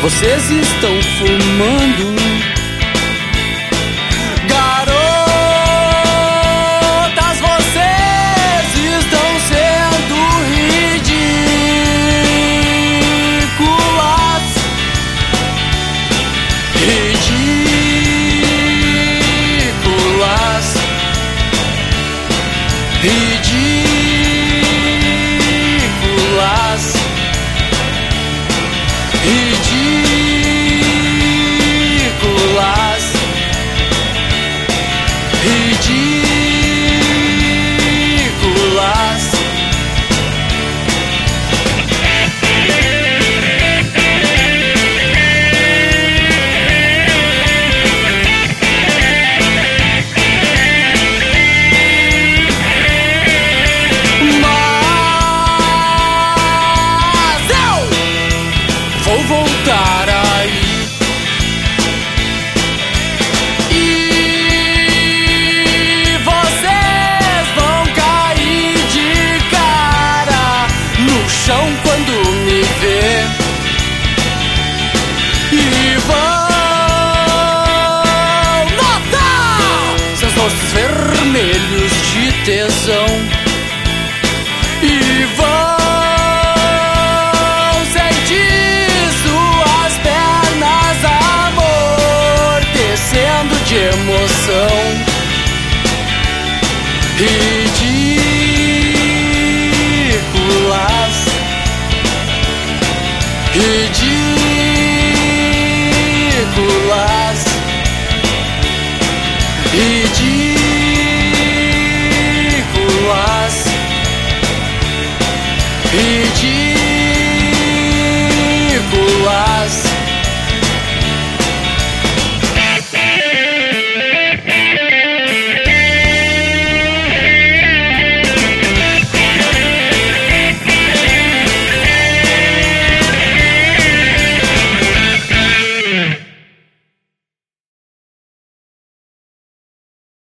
vocês estão fumando. Garotas, vocês estão sendo ridículas. Ridículas. Ridículas. Ridículas. Ridículas. Mas eu vou voltar aí. E vocês vão cair de cara no chão quando me ver. E vão notar seus rostos vermelhos de tesão. E vão sentir suas pernas amortecendo de emoção. Ridículas. Ridículas. Ridículas.